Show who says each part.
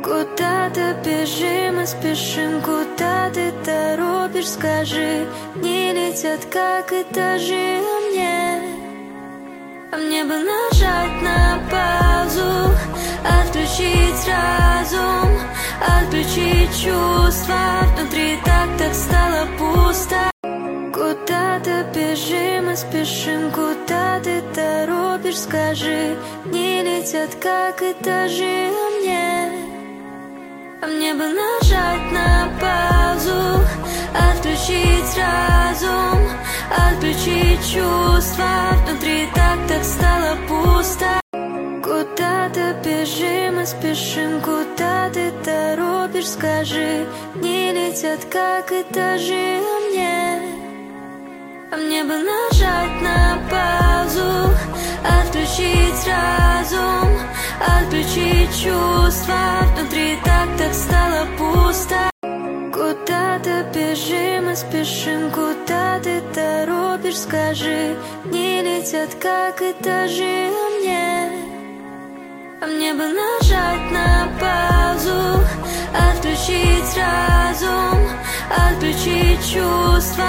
Speaker 1: Куда-то бежим и спешим, куда ты торопишь, скажи. Не летят, как этажи, а мне бы нажать на паузу, отключить разум, отключить чувства. Внутри так стало пусто. Куда-то бежим и спешим, куда ты торопишь, скажи. Не летят, как этажи, а мне бы нажать на паузу, отключить разум, отключить чувства. Внутри так стало пусто. Куда-то бежим и спешим, куда ты торопишь, скажи. Не летят, как этажи, а мне бы нажать на паузу, отключить разум, отключить чувства. Внутри так стало пусто. Куда-то бежим и спешим, куда ты торопишь, скажи. Не летят, как этажи, а мне бы нажать на паузу, отключить разум, отключить чувства.